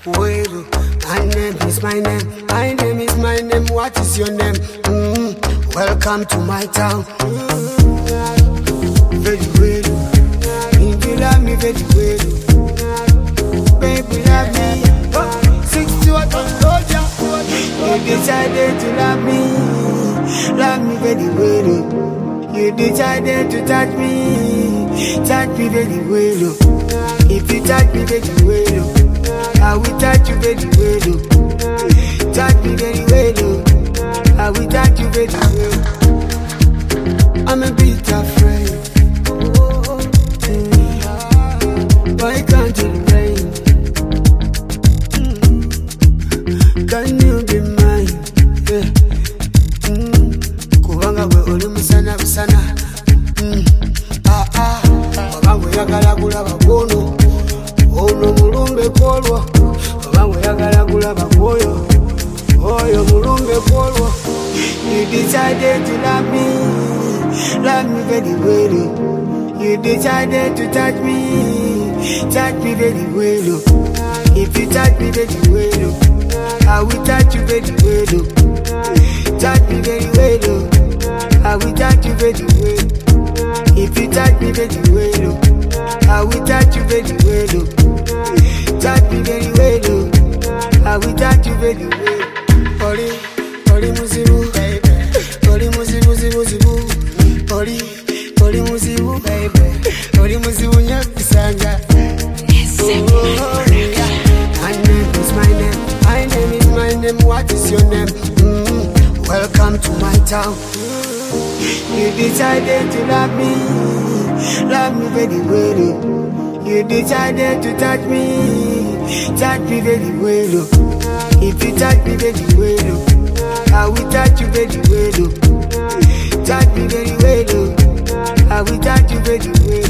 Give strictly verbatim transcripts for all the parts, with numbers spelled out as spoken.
Wait, my name is my name. My name is my name. What is your name? Mm, welcome to my town. Mm, very well. If you love me, very well. Baby, love me. Oh, sixty what I told ya. You decided to love me. Love me very well. You decided to touch me. Touch me very well. If you touch me very well, I will touch you very well. Touch me very well. I will touch you very well. I'm a bit afraid. Why can't it rain? Can you be mine? Yeah. Mm. Kubanga we oli musana busana. Mm. Ah ah. Kubanga yagala kulaba kono. Ono mulumbe kolwa. Kubanga yagala kulaba koyo. Oyo mulumbe kolwa. You decided to love me. Love me very well. You decided to touch me. Touch me very well. If you touch me very well, I will touch you very well. Touch me very well. I will touch you very well. If you touch me very well, I will touch you very well. Touch me very well. I will touch you very well. Ori, ori muzibu, baby. Ori muzibu, zibu, zibu. Ori, ori muzibu, baby. Ori muzibu nyakisanga. Oh, yeah. My name is my name. My name is my name. What is your name? Mm, welcome to my town. You decided to love me. Love me very well. You decided to touch me. Touch me very well. If you touch me very well, I will touch you very well. Touch me very well. I will touch you very well.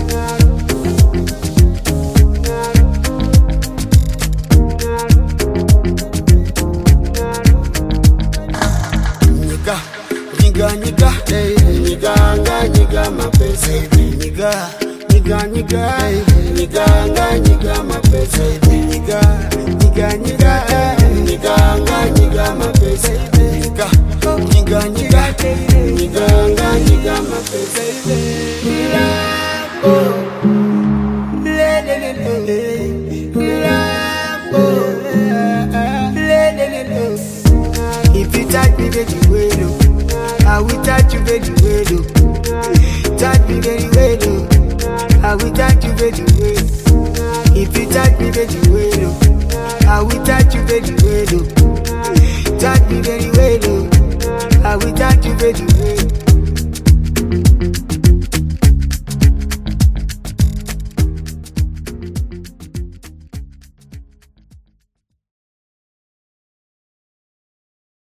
Nigga, nigga, nigga, nigga, nigga, my best. Nigga, nigga, nigga, nigga, nigga, my best. Nigga, nigga, nigga, nigga, nigga, my best. Nigga, nigga, nigga, nigga, nigga, my best. Lambo, le le le le, Lambo, le le le le. If you touch me very well, I will touch you very well. Touch me very well. I will touch you very well. If you touch me very well, I will touch you very well.